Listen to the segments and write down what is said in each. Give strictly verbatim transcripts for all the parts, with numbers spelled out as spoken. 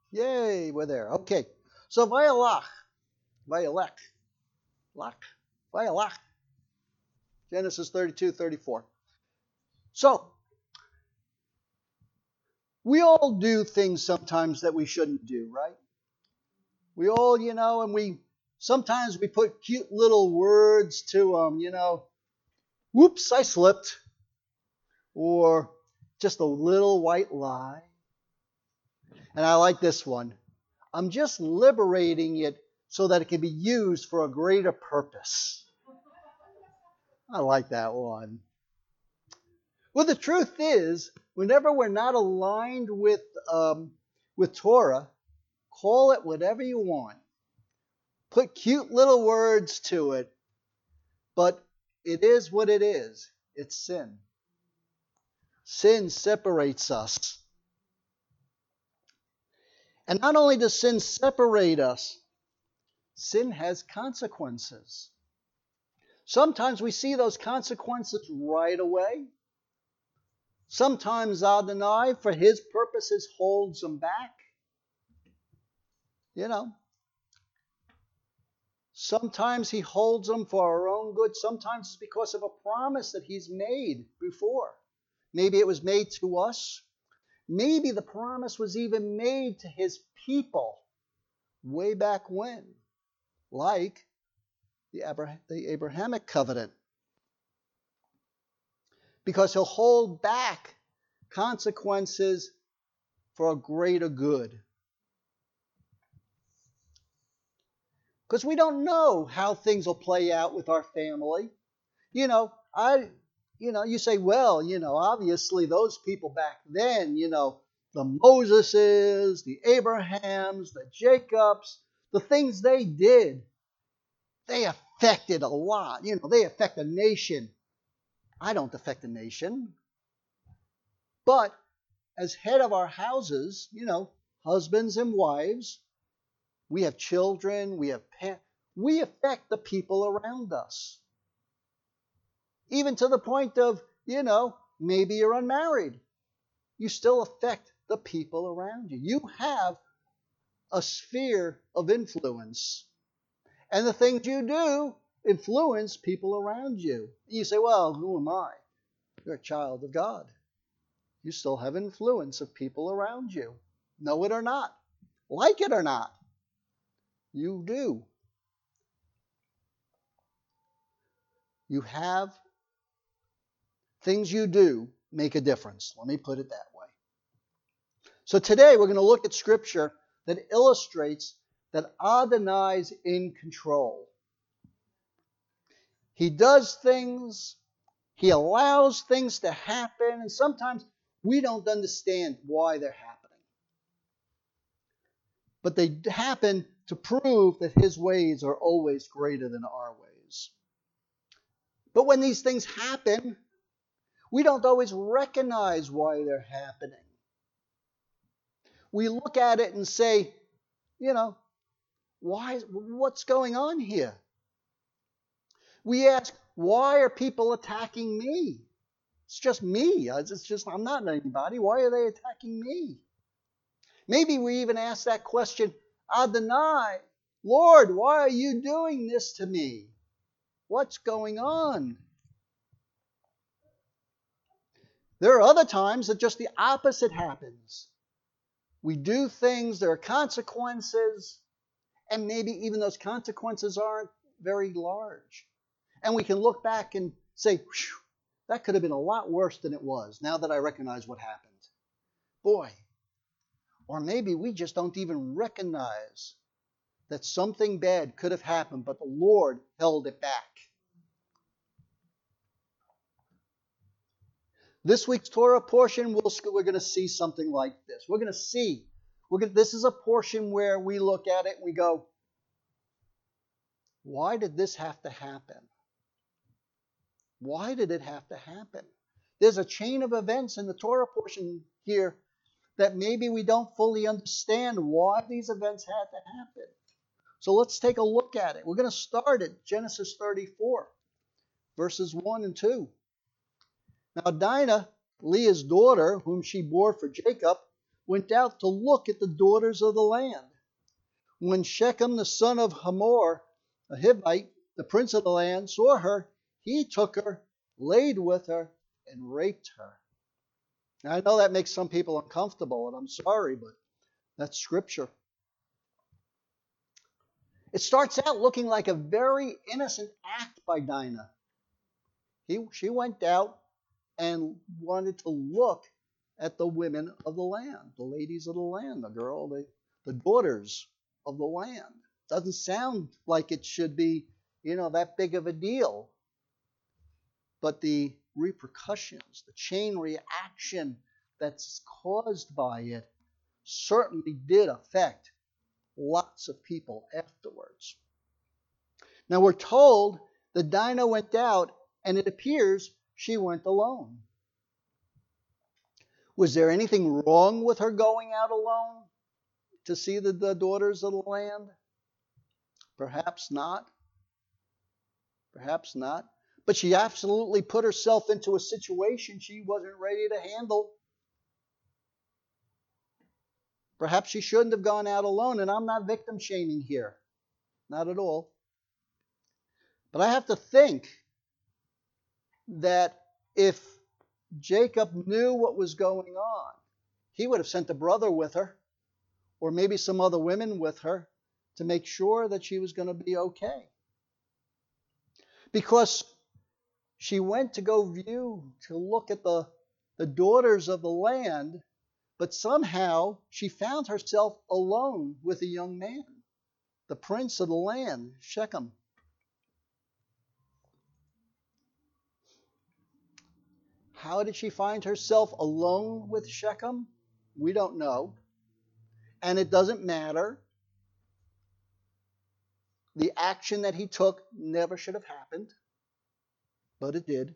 Yay, we're there. Okay. So Vayalach, Vayalech, Lach, Vayalach, Genesis thirty-two, thirty-four. So we all do things sometimes that we shouldn't do, right? We all, you know, and we sometimes we put cute little words to them, you know, whoops, I slipped, or just a little white lie. And I like this one. I'm just liberating it so that it can be used for a greater purpose. I like that one. Well, the truth is, whenever we're not aligned with um, with Torah, call it whatever you want. Put cute little words to it, but it is what it is. It's sin. Sin separates us. And not only does sin separate us, sin has consequences. Sometimes we see those consequences right away. Sometimes Adonai, for his purposes, holds them back. You know. Sometimes he holds them for our own good. Sometimes it's because of a promise that he's made before. Maybe it was made to us. Maybe the promise was even made to his people way back when, like the, Abraham, the Abrahamic covenant. Because he'll hold back consequences for a greater good. Because we don't know how things will play out with our family. You know, I, you know, you say, well, you know, obviously those people back then, you know, the Moseses, the Abrahams, the Jacobs, the things they did, they affected a lot. You know, they affect a nation. I don't affect a nation. But as head of our houses, you know, husbands and wives, we have children, we have parents, we affect the people around us. Even to the point of, you know, maybe you're unmarried. You still affect the people around you. You have a sphere of influence. And the things you do influence people around you. You say, well, who am I? You're a child of God. You still have influence of people around you. Know it or not. Like it or not. You do. You have things you do make a difference. Let me put it that way. So today we're going to look at scripture that illustrates that Adonai's in control. He does things, he allows things to happen, and sometimes we don't understand why they're happening. But they happen to prove that his ways are always greater than our ways. But when these things happen, we don't always recognize why they're happening. We look at it and say, you know, why? What's going on here? We ask, why are people attacking me? It's just me. It's just, I'm not anybody. Why are they attacking me? Maybe we even ask that question, Adonai, Lord, why are you doing this to me? What's going on? There are other times that just the opposite happens. We do things, there are consequences, and maybe even those consequences aren't very large. And we can look back and say, that could have been a lot worse than it was, now that I recognize what happened. Boy. Or maybe we just don't even recognize that something bad could have happened, but the Lord held it back. This week's Torah portion, we'll, we're going to see something like this. We're going to see. We're going, this is a portion where we look at it and we go, why did this have to happen? Why did it have to happen? There's a chain of events in the Torah portion here that maybe we don't fully understand why these events had to happen. So let's take a look at it. We're going to start at Genesis thirty-four, verses one and two. Now Dinah, Leah's daughter, whom she bore for Jacob, went out to look at the daughters of the land. When Shechem, the son of Hamor, a Hivite, the prince of the land, saw her, he took her, laid with her, and raped her. Now, I know that makes some people uncomfortable, and I'm sorry, but that's scripture. It starts out looking like a very innocent act by Dinah. He, she went out and wanted to look at the women of the land, the ladies of the land, the girl, the, the daughters of the land. Doesn't sound like it should be, you know, that big of a deal. But the repercussions, the chain reaction that's caused by it certainly did affect lots of people afterwards. Now we're told that Dinah went out, and it appears she went alone. Was there anything wrong with her going out alone to see the, the daughters of the land? Perhaps not. Perhaps not. But she absolutely put herself into a situation she wasn't ready to handle. Perhaps she shouldn't have gone out alone, and I'm not victim shaming here. Not at all. But I have to think that if Jacob knew what was going on, he would have sent a brother with her, or maybe some other women with her, to make sure that she was going to be okay. Because she went to go view, to look at the, the daughters of the land, but somehow she found herself alone with a young man, the prince of the land, Shechem. How did she find herself alone with Shechem? We don't know. And it doesn't matter. The action that he took never should have happened, but it did.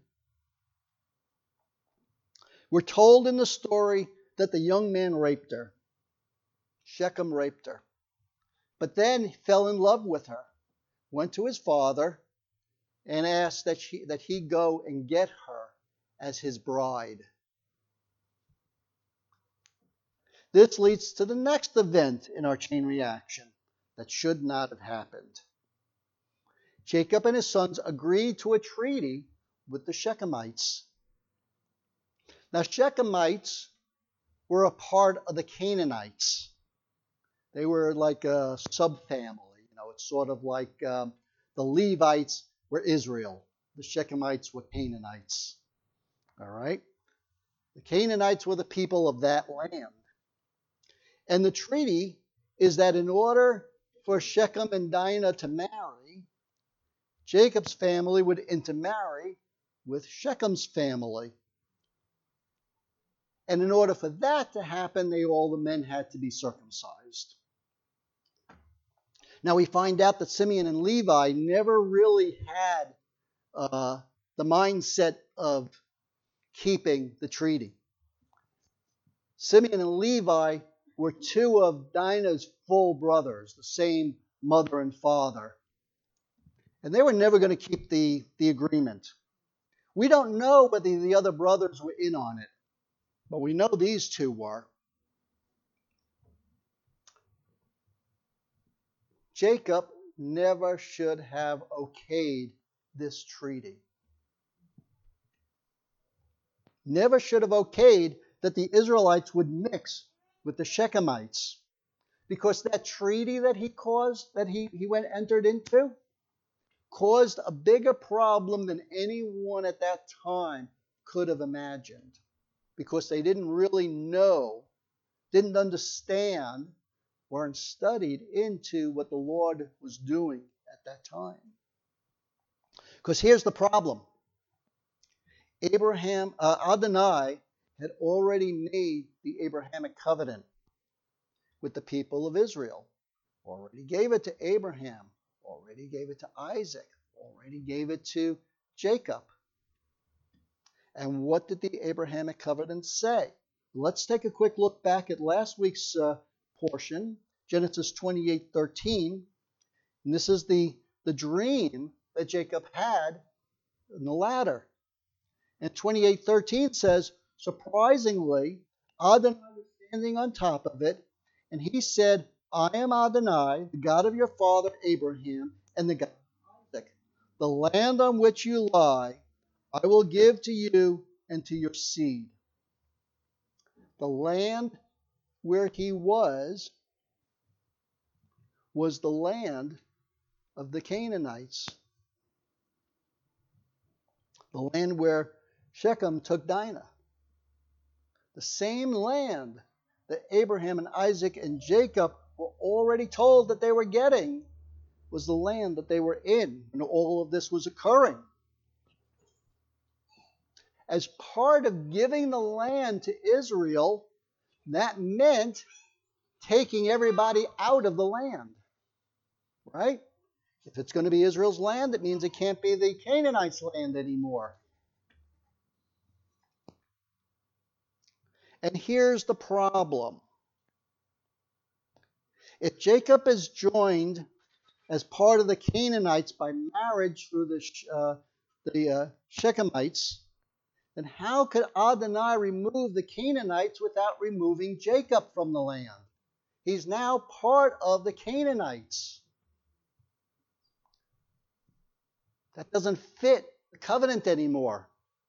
We're told in the story that the young man raped her. Shechem raped her. But then he fell in love with her, went to his father, and asked that, she, that he go and get her as his bride. This leads to the next event in our chain reaction that should not have happened. Jacob and his sons agreed to a treaty with the Shechemites. Now, Shechemites were a part of the Canaanites. They were like a subfamily. You know, it's sort of like um, the Levites were Israel. The Shechemites were Canaanites. All right? The Canaanites were the people of that land. And the treaty is that in order for Shechem and Dinah to marry, Jacob's family would intermarry with Shechem's family. And in order for that to happen, they all the men had to be circumcised. Now we find out that Simeon and Levi never really had uh, the mindset of keeping the treaty. Simeon and Levi were two of Dinah's full brothers, the same mother and father. And they were never going to keep the, the agreement. We don't know whether the other brothers were in on it, but we know these two were. Jacob never should have okayed this treaty. Never should have okayed that the Israelites would mix with the Shechemites, because that treaty that he caused, that he, he went entered into, caused a bigger problem than anyone at that time could have imagined, because they didn't really know, didn't understand, weren't studied into what the Lord was doing at that time. Because here's the problem. Abraham, uh, Adonai had already made the Abrahamic covenant with the people of Israel. Already gave it to Abraham. Already gave it to Isaac. Already gave it to Jacob. And what did the Abrahamic covenant say? Let's take a quick look back at last week's uh, portion, Genesis twenty-eight thirteen. And this is the, the dream that Jacob had in the ladder. And twenty-eight thirteen says, surprisingly, Adonai was standing on top of it, and he said, I am Adonai, the God of your father Abraham, and the God of Isaac. The land on which you lie, I will give to you and to your seed. The land where he was, was the land of the Canaanites. The land where Shechem took Dinah. The same land that Abraham and Isaac and Jacob were already told that they were getting was the land that they were in when all of this was occurring. As part of giving the land to Israel, that meant taking everybody out of the land. Right? If it's going to be Israel's land, it means it can't be the Canaanites' land anymore. And here's the problem. If Jacob is joined as part of the Canaanites by marriage through the, uh, the uh, Shechemites, then how could Adonai remove the Canaanites without removing Jacob from the land? He's now part of the Canaanites. That doesn't fit the covenant anymore.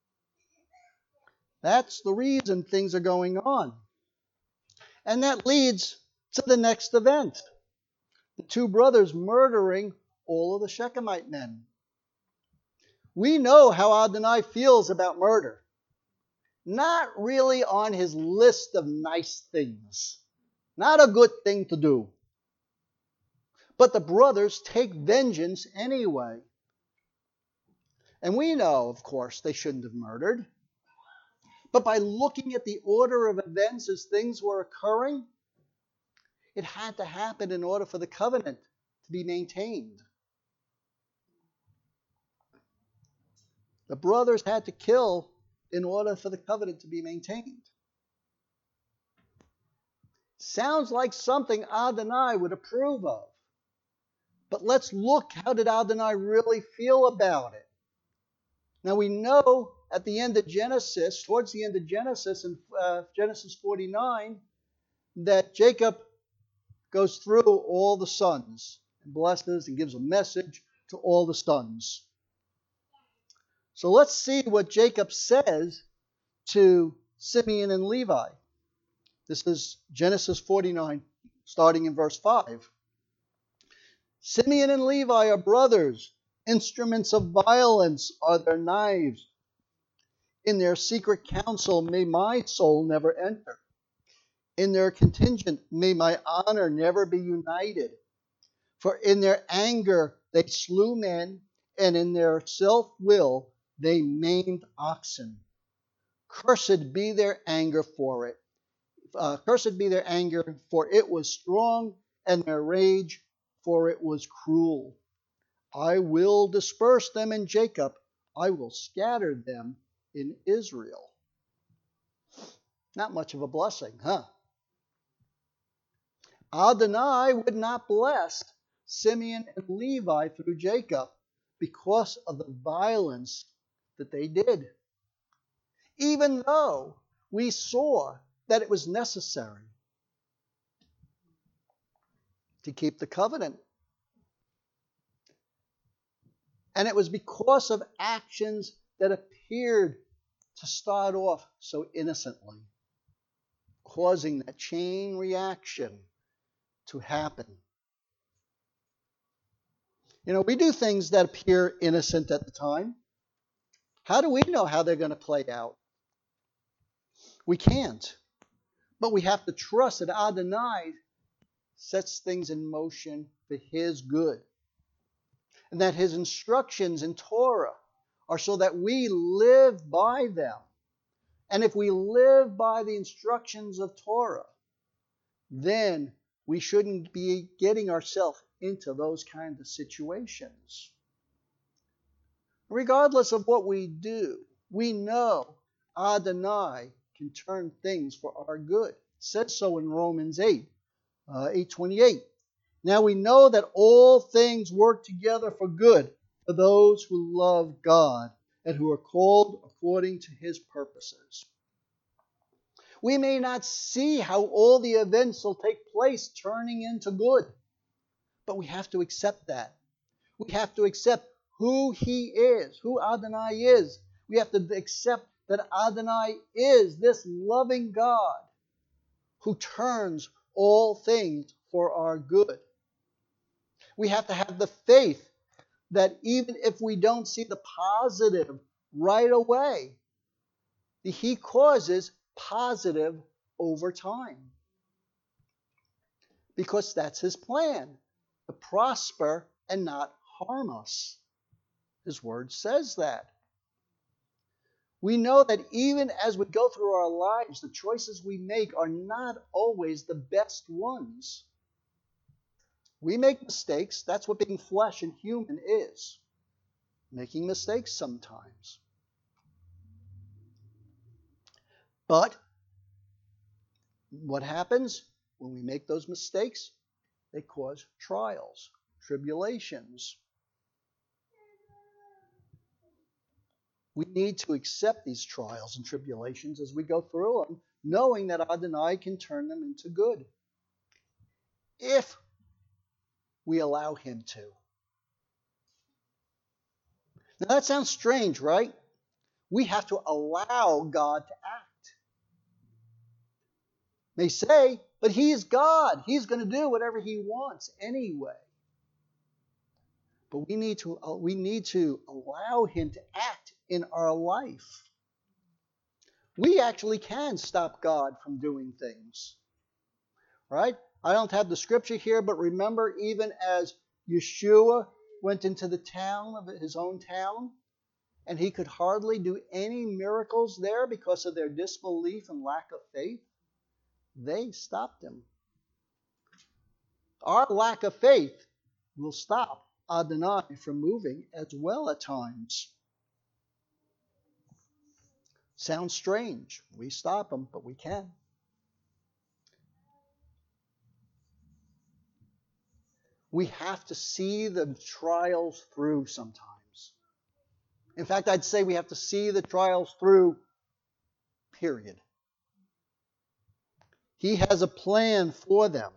That's the reason things are going on. And that leads to the next event. The two brothers murdering all of the Shechemite men. We know how Adonai feels about murder. Not really on his list of nice things. Not a good thing to do. But the brothers take vengeance anyway. And we know, of course, they shouldn't have murdered. But by looking at the order of events as things were occurring, it had to happen in order for the covenant to be maintained. The brothers had to kill in order for the covenant to be maintained. Sounds like something Adonai would approve of. But let's look, how did Adonai really feel about it? Now we know at the end of Genesis, towards the end of Genesis, in uh, Genesis forty-nine, that Jacob goes through all the sons and blesses and gives a message to all the sons. So let's see what Jacob says to Simeon and Levi. This is Genesis forty-nine, starting in verse five. Simeon and Levi are brothers. Instruments of violence are their knives. In their secret counsel may my soul never enter. In their contingent may my honor never be united. For in their anger they slew men, and in their self-will they maimed oxen. Cursed be their anger for it. Uh, cursed be their anger, for it was strong, and their rage, for it was cruel. I will disperse them in Jacob. I will scatter them in Israel. Not much of a blessing, huh? Adonai would not bless Simeon and Levi through Jacob because of the violence that they did. Even though we saw that it was necessary to keep the covenant. And it was because of actions that appeared to start off so innocently, causing that chain reaction to happen. You know, we do things that appear innocent at the time. How do we know how they're going to play out? We can't. But we have to trust that Adonai sets things in motion for his good. And that his instructions in Torah are so that we live by them. And if we live by the instructions of Torah, then we shouldn't be getting ourselves into those kinds of situations. Regardless of what we do, we know Adonai can turn things for our good. It says so in Romans eight, uh, eight twenty-eight. Now we know that all things work together for good for those who love God and who are called according to his purposes. We may not see how all the events will take place turning into good, but we have to accept that. We have to accept who He is, who Adonai is. We have to accept that Adonai is this loving God who turns all things for our good. We have to have the faith that even if we don't see the positive right away, He causes positive over time. Because that's His plan, to prosper and not harm us. His word says that. We know that even as we go through our lives, the choices we make are not always the best ones. We make mistakes. That's what being flesh and human is. Making mistakes sometimes. But what happens when we make those mistakes? They cause trials, tribulations. We need to accept these trials and tribulations as we go through them, knowing that Adonai can turn them into good, if we allow Him to. Now that sounds strange, right? We have to allow God to act. They say, but He is God. He's going to do whatever He wants anyway. But we need to we need to allow Him to act in our life. We actually can stop God from doing things. Right? I don't have the scripture here, but remember, even as Yeshua went into the town of his own town, and he could hardly do any miracles there because of their disbelief and lack of faith, they stopped him. Our lack of faith will stop Adonai from moving as well at times. Sounds strange. We stop him, but we can. We have to see the trials through sometimes. In fact, I'd say we have to see the trials through, period. He has a plan for them.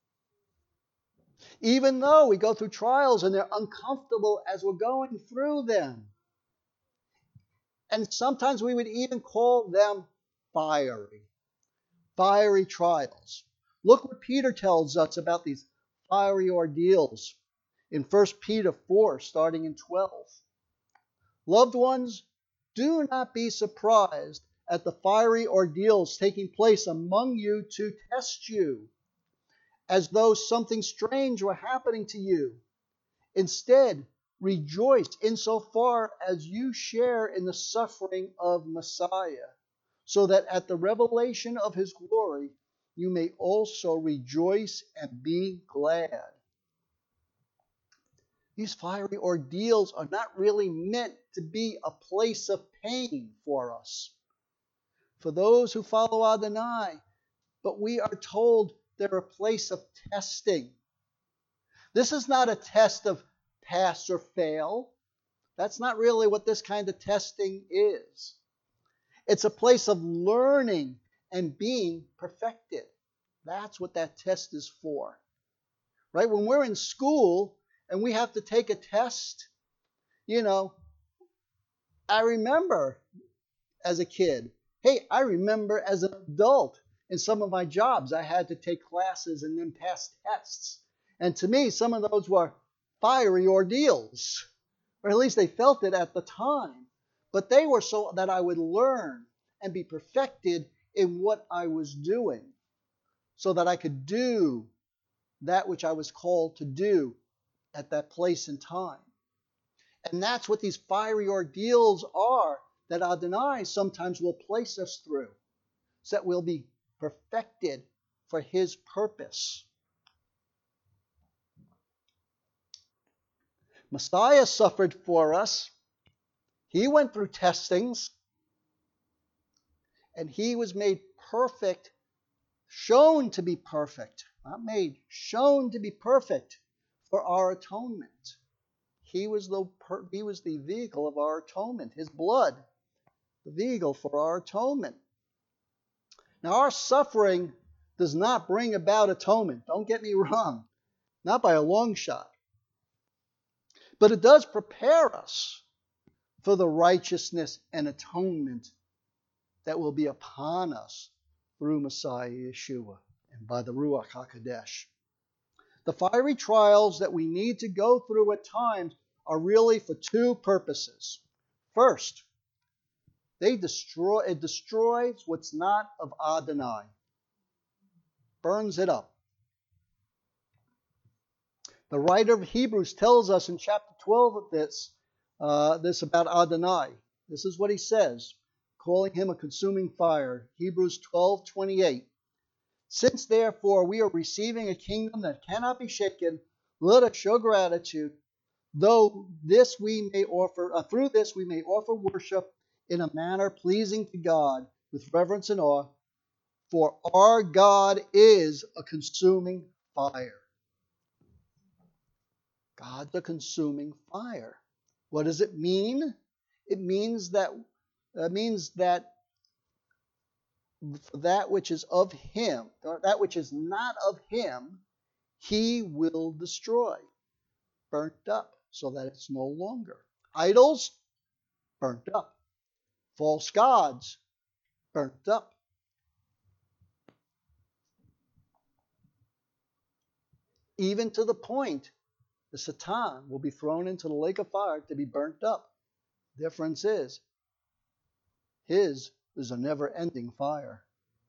Even though we go through trials and they're uncomfortable as we're going through them. And sometimes we would even call them fiery. Fiery trials. Look what Peter tells us about these fiery ordeals in First Peter four, starting in twelve. Loved ones, do not be surprised at the fiery ordeals taking place among you to test you, as though something strange were happening to you. Instead, rejoice insofar as you share in the suffering of Messiah, so that at the revelation of His glory you may also rejoice and be glad. These fiery ordeals are not really meant to be a place of pain for us, for those who follow Adonai, but we are told they're a place of testing. This is not a test of pass or fail. That's not really what this kind of testing is. It's a place of learning and being perfected. That's what that test is for. Right? When we're in school and we have to take a test, you know, I remember as a kid, hey, I remember as an adult in some of my jobs, I had to take classes and then pass tests. And to me, some of those were fiery ordeals, or at least they felt it at the time. But they were so that I would learn and be perfected in what I was doing, so that I could do that which I was called to do at that place and time. And that's what these fiery ordeals are that Adonai sometimes will place us through, so that we'll be perfected for His purpose. Messiah suffered for us. He went through testings, and He was made perfect, shown to be perfect, not made, shown to be perfect for our atonement. He was the, he was the vehicle of our atonement, His blood, the vehicle for our atonement. Now, our suffering does not bring about atonement. Don't get me wrong. Not by a long shot. But it does prepare us for the righteousness and atonement that will be upon us through Messiah Yeshua and by the Ruach HaKodesh. The fiery trials that we need to go through at times are really for two purposes. First, they destroy it destroys what's not of Adonai. Burns it up. The writer of Hebrews tells us in chapter twelve of this, uh, this about Adonai. This is what he says, calling him a consuming fire. Hebrews twelve twenty-eight. Since therefore we are receiving a kingdom that cannot be shaken, let us show gratitude, though this we may offer, uh, through this we may offer worship in a manner pleasing to God with reverence and awe, for our God is a consuming fire. God's a consuming fire. What does it mean? It means that uh, means that that which is of him, or that which is not of him, he will destroy, burnt up, so that it's no longer. Idols, burnt up. False gods, burnt up. Even to the point the Satan will be thrown into the lake of fire to be burnt up. Difference is, his is a never-ending fire.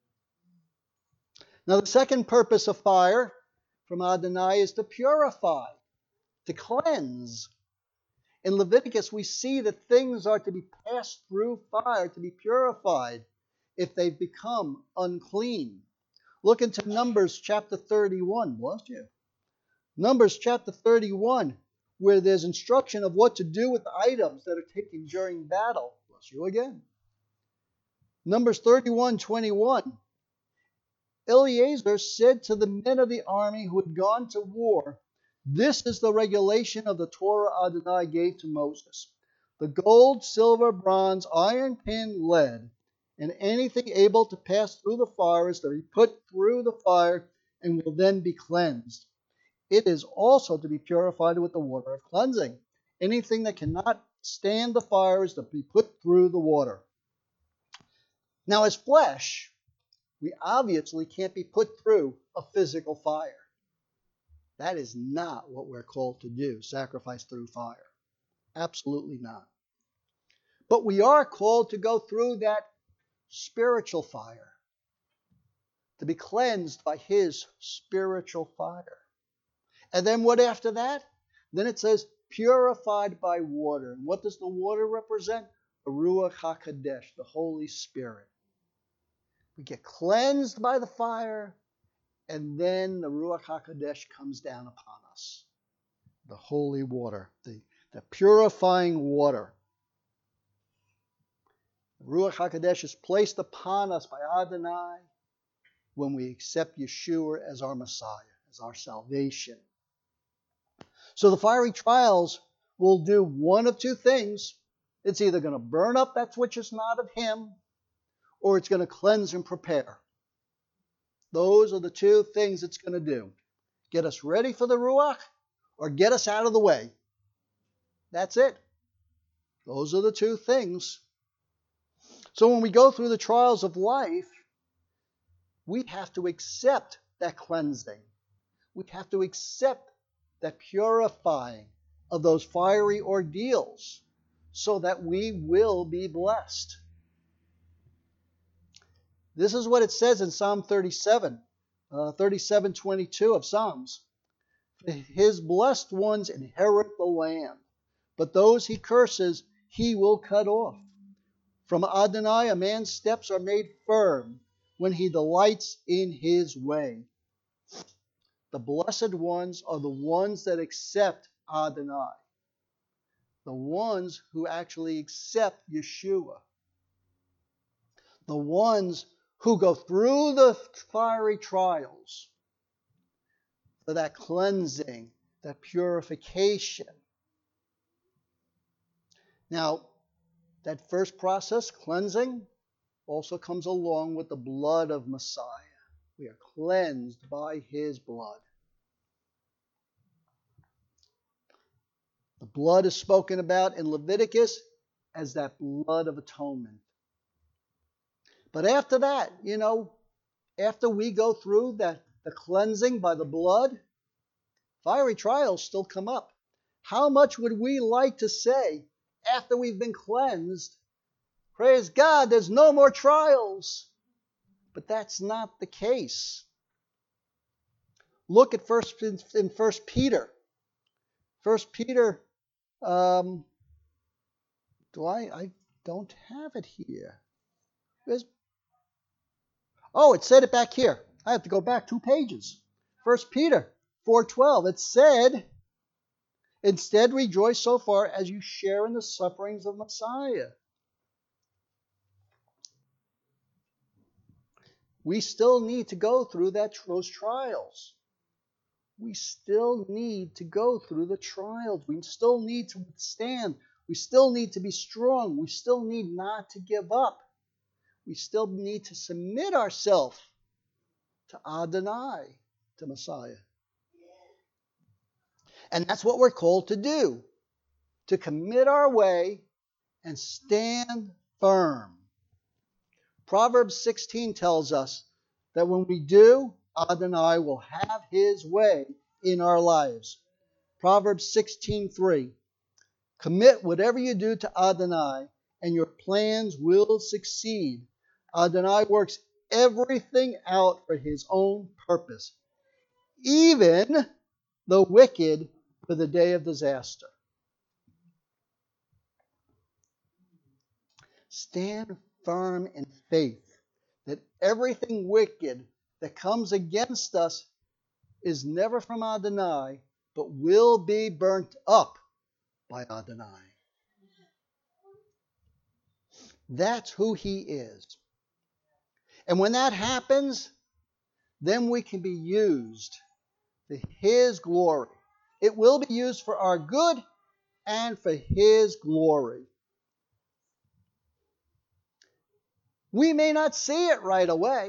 Now, the second purpose of fire from Adonai is to purify, to cleanse. In Leviticus, we see that things are to be passed through fire to be purified if they've become unclean. Look into Numbers chapter thirty-one. Bless you. Numbers chapter thirty-one, where there's instruction of what to do with items that are taken during battle. Bless you again. Numbers thirty-one twenty-one. Eleazar said to the men of the army who had gone to war, "This is the regulation of the Torah Adonai gave to Moses. The gold, silver, bronze, iron, tin, lead, and anything able to pass through the fire is to be put through the fire and will then be cleansed. It is also to be purified with the water of cleansing. Anything that cannot stand the fire is to be put through the water." Now, as flesh, we obviously can't be put through a physical fire. That is not what we're called to do, sacrifice through fire. Absolutely not. But we are called to go through that spiritual fire, to be cleansed by his spiritual fire. And then what after that? Then it says, purified by water. And what does the water represent? The Ruach HaKodesh, the Holy Spirit. We get cleansed by the fire, and then the Ruach HaKodesh comes down upon us. The holy water, the, the purifying water. The Ruach HaKodesh is placed upon us by Adonai when we accept Yeshua as our Messiah, as our salvation. So the fiery trials will do one of two things. It's either going to burn up that which is not of him, or it's going to cleanse and prepare. Those are the two things it's going to do. Get us ready for the Ruach, or get us out of the way. That's it. Those are the two things. So when we go through the trials of life, we have to accept that cleansing. We have to accept that purifying of those fiery ordeals so that we will be blessed. This is what it says in Psalm thirty-seven, uh, thirty-seven twenty-two of Psalms. His blessed ones inherit the land, but those he curses, he will cut off. From Adonai, a man's steps are made firm when he delights in his way. The blessed ones are the ones that accept Adonai, the ones who actually accept Yeshua, the ones who go through the fiery trials for that cleansing, that purification. Now, that first process, cleansing, also comes along with the blood of Messiah. We are cleansed by his blood. The blood is spoken about in Leviticus as that blood of atonement. But after that, you know, after we go through that, the cleansing by the blood, fiery trials still come up. How much would we like to say, after we've been cleansed, praise God, there's no more trials? But that's not the case. Look at first in First Peter. First Peter, um, do I? I don't have it here. Where's, oh, it said it back here. I have to go back two pages. First Peter four twelve. It said, instead rejoice so far as you share in the sufferings of Messiah. We still need to go through that, those trials. We still need to go through the trials. We still need to withstand. We still need to be strong. We still need not to give up. We still need to submit ourselves to Adonai, to Messiah. And that's what we're called to do, to commit our way and stand firm. Proverbs sixteen tells us that when we do, Adonai will have his way in our lives. Proverbs sixteen three. Commit whatever you do to Adonai, and your plans will succeed. Adonai works everything out for his own purpose, even the wicked for the day of disaster. Stand firm in faith that everything wicked that comes against us is never from Adonai, but will be burnt up by Adonai. That's who he is. And when that happens, then we can be used for his glory. It will be used for our good and for his glory. We may not see it right away.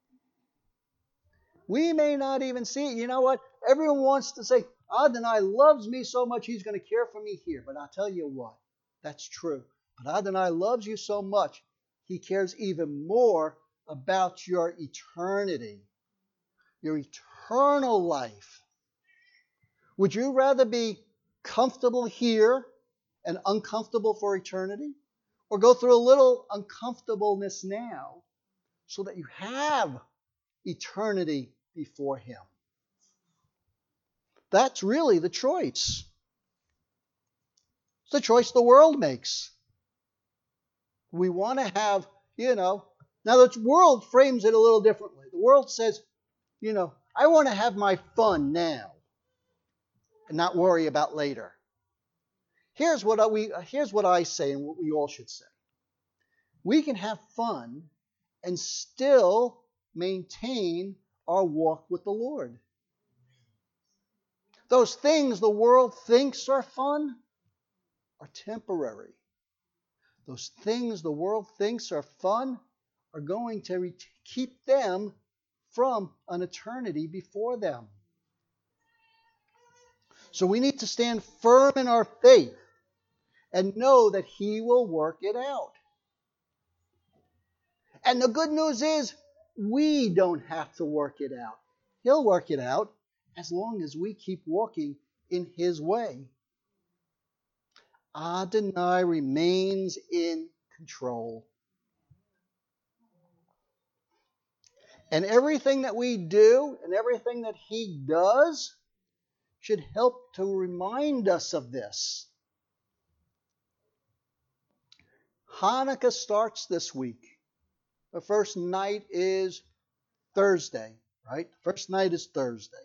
We may not even see it. You know what? Everyone wants to say, Adonai loves me so much, he's going to care for me here. But I'll tell you what, that's true. But Adonai loves you so much, he cares even more about your eternity, your eternal life. Would you rather be comfortable here and uncomfortable for eternity? Or go through a little uncomfortableness now so that you have eternity before him? That's really the choice. It's the choice the world makes. We want to have, you know, now the world frames it a little differently. The world says, you know, I want to have my fun now and not worry about later. Here's what I, we, here's what I say and what we all should say. We can have fun and still maintain our walk with the Lord. Those things the world thinks are fun are temporary. Those things the world thinks are fun are going to re- keep them from an eternity before them. So we need to stand firm in our faith and know that he will work it out. And the good news is, we don't have to work it out. He'll work it out as long as we keep walking in his way. Adonai remains in control. And everything that we do and everything that he does should help to remind us of this. Hanukkah starts this week. The first night is Thursday, right? First night is Thursday.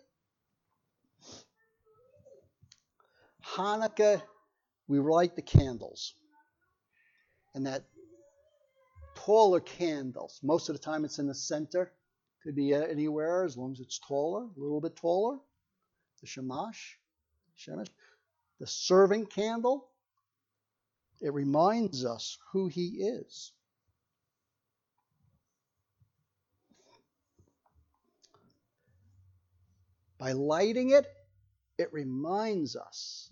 Hanukkah, we light the candles. And that taller candles, most of the time it's in the center. Could be anywhere as long as it's taller, a little bit taller. The shamash, shamash, the serving candle, it reminds us who he is. By lighting it, it reminds us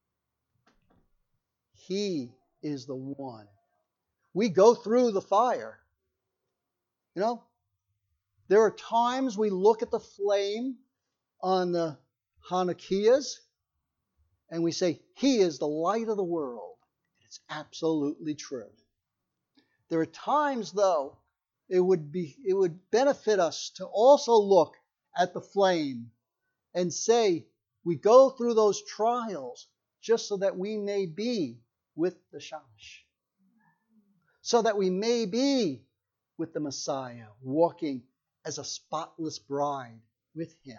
He is the one. We go through the fire. You know, there are times we look at the flame on the Hanukkahs and we say, He is the light of the world. It's absolutely true. There are times, though, it would be it would benefit us to also look at the flame and say, we go through those trials just so that we may be with the Shamash. So that we may be with the Messiah, walking as a spotless bride with Him.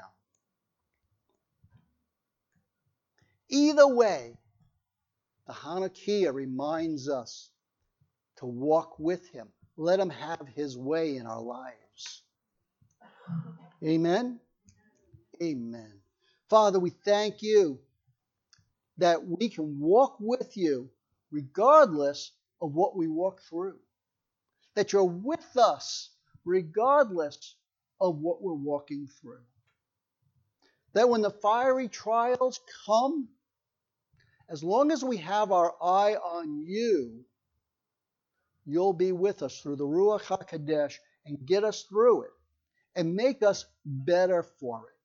Either way, the Hanukkah reminds us to walk with Him. Let Him have His way in our lives. Amen? Amen. Father, we thank You that we can walk with You regardless of what we walk through. That You're with us regardless of what we're walking through. That when the fiery trials come, as long as we have our eye on You, You'll be with us through the Ruach HaKodesh and get us through it and make us better for it.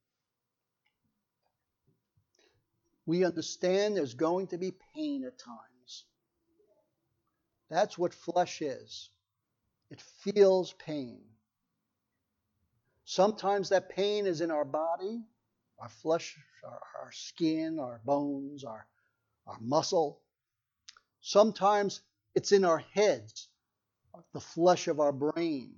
We understand there's going to be pain at times. That's what flesh is. It feels pain. Sometimes that pain is in our body, our flesh, our, our skin, our bones, our, our muscle. Sometimes it's in our heads, the flesh of our brain.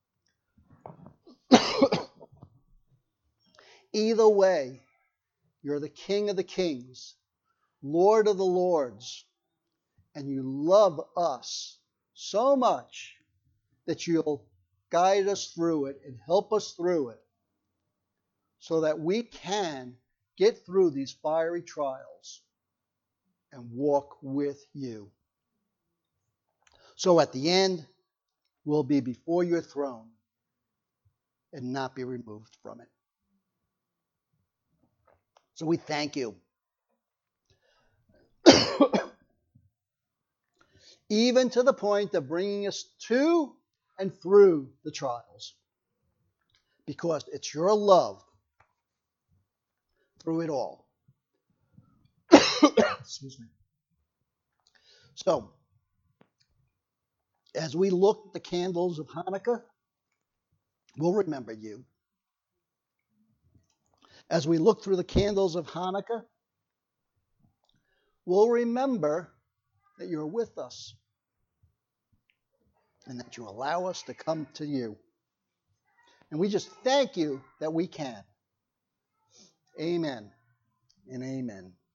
Either way, You're the King of the kings, Lord of the lords, and You love us so much that You'll guide us through it and help us through it so that we can get through these fiery trials and walk with You. So at the end, we'll be before Your throne and not be removed from it. So we thank You. Even to the point of bringing us to and through the trials. Because it's Your love through it all. Excuse me. So, as we look at the candles of Hanukkah, we'll remember You. As we look through the candles of Hanukkah, we'll remember that You're with us and that You allow us to come to You. And we just thank You that we can. Amen and amen.